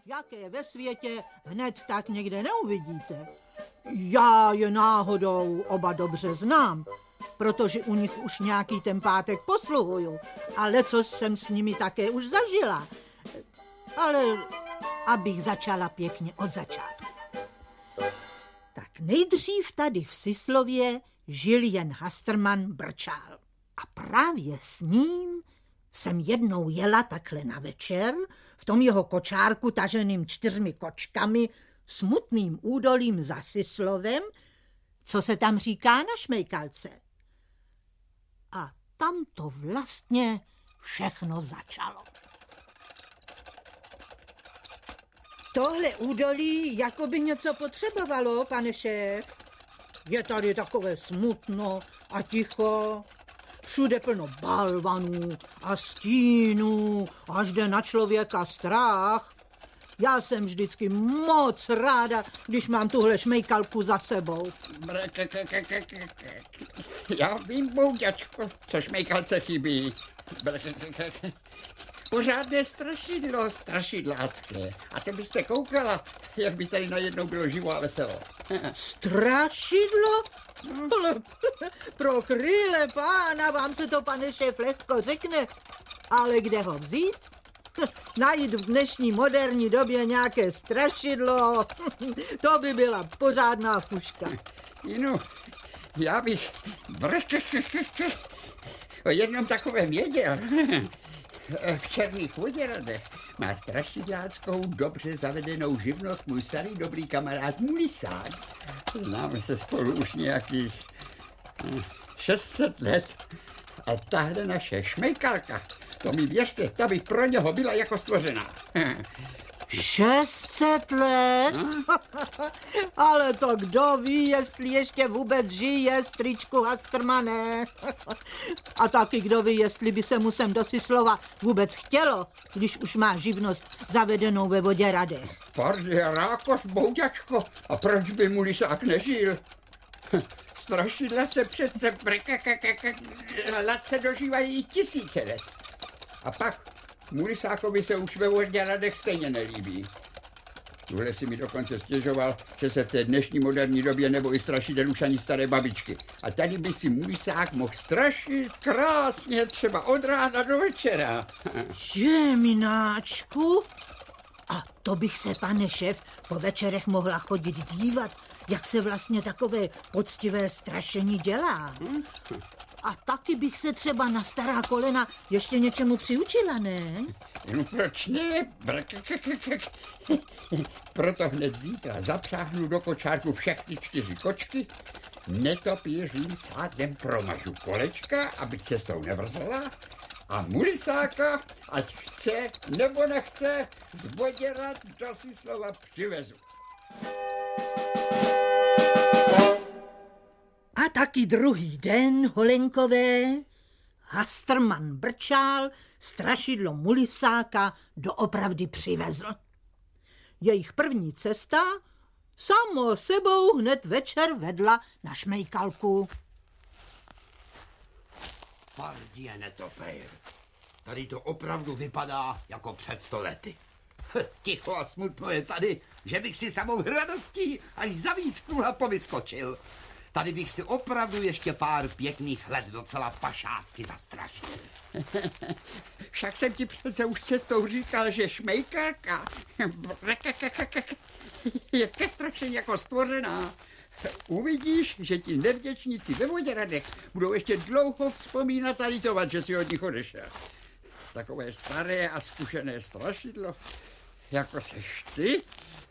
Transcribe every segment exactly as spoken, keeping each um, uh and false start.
jaké ve světě hned tak někde neuvidíte. Já je náhodou oba dobře znám, protože u nich už nějaký ten pátek posluhuju, ale co jsem s nimi také už zažila. Ale abych začala pěkně od začátku. Tak nejdřív tady v Sislově žil jen Hastrman Brčál. A právě s ním jsem jednou jela takhle na večer v tom jeho kočárku taženým čtyřmi kočkami smutným údolím za Sislovem, co se tam říká na Šmejkalce. A tam to vlastně všechno začalo. Tohle údolí jako by něco potřebovalo, pane šéf. Je tady takové smutno a ticho. Všude plno balvanů a stínů, až jde na člověka strach. Já jsem vždycky moc ráda, když mám tuhle šmejkalku za sebou. Já vím, bouďačko, co šmejkalce chybí. Pořádné strašidlo, strašidlácké. A to byste koukala, jak by tady najednou bylo živo a veselo. Strašidlo? Ale pro kryle pána vám se to, pane šéf, lehko řekne. Ale kde ho vzít? Najít v dnešní moderní době nějaké strašidlo, to by byla pořádná fuška. Jinu, já bych o jednom takovém věděl. V Černých Voděradech má strašidláckou dobře zavedenou živnost můj starý dobrý kamarád Mulisák. Známe se spolu už nějakých šest set let. A tahle naše šmejkalka, to mi věřte, ta by pro něho byla jako stvořená. šest set let? Ale to kdo ví, jestli ještě vůbec žije, stričku Hastrmané. A taky kdo ví, jestli by se mu sem do Sislova vůbec chtělo, když už má živnost zavedenou ve Voděradech. Pardě, rákos, bouďačko, a proč by mu Lisák nežil? Strašidla se přece let se dožívají tisíce let. A pak Mulisákovi se už ve Voděradech stejně nelíbí. Tuhle si mi dokonce stěžoval, že se v té dnešní moderní době nebojí strašidel už ani staré babičky. A tady by si Mulisák mohl strašit krásně třeba od rána do večera. Jemináčku, a to bych se, pane šéf, po večerech mohla chodit dívat, jak se vlastně takové poctivé strašení dělá. A taky bych se třeba na stará kolena ještě něčemu přiučila, ne? No proč ne? Proto hned zítra zapřáhnu do kočárku všechny čtyři kočky, netopířím sádem promažu kolečka, aby cestou nevrzela, a Mulisáka, ať chce nebo nechce, z Voděrad do Sislova přivezu. A taky druhý den, holenkové, Hastrman Brčál strašidlo Mulisáka doopravdy přivezl. Jejich první cesta samo sebou hned večer vedla na Šmejkalku. Pardie netopejr, tady to opravdu vypadá jako před sto lety. Ticho a smutno je tady, že bych si samou radostí až za víc kruha povyskočil. Tady bych si opravdu ještě pár pěkných let docela pašácky zastrašil. Však jsem ti přece už cestou říkal, že šmejkalka je ke strašení jako stvořená. Uvidíš, že ti nevděčníci ve Voděradech budou ještě dlouho vzpomínat a litovat, že si od nich odešel. Takové staré a zkušené strašidlo, jako seš ty,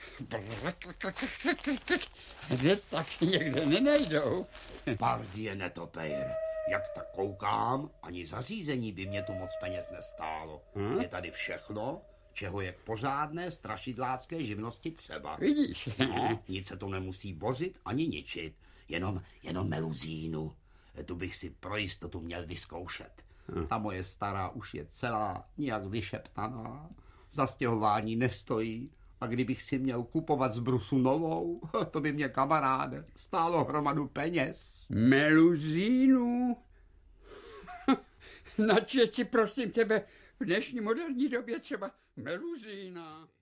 hned tak někde nenajdou. Pardie netopejr, jak tak koukám, ani zařízení by mě tu moc peněz nestálo. Hmm? Je tady všechno, čeho je k pořádné strašidlácké živnosti třeba. Vidíš? No, nic se to nemusí bořit ani ničit, jenom, jenom meluzínu. Tu bych si pro jistotu měl vyzkoušet. Hmm. Ta moje stará už je celá nějak vyšeptaná, zastěhování nestojí, a kdybych si měl kupovat z brusu novou, to by mě, kamaráde, stálo hromadu peněz. Meluzínu? Načeť ti, prosím tebe, v dnešní moderní době třeba meluzína.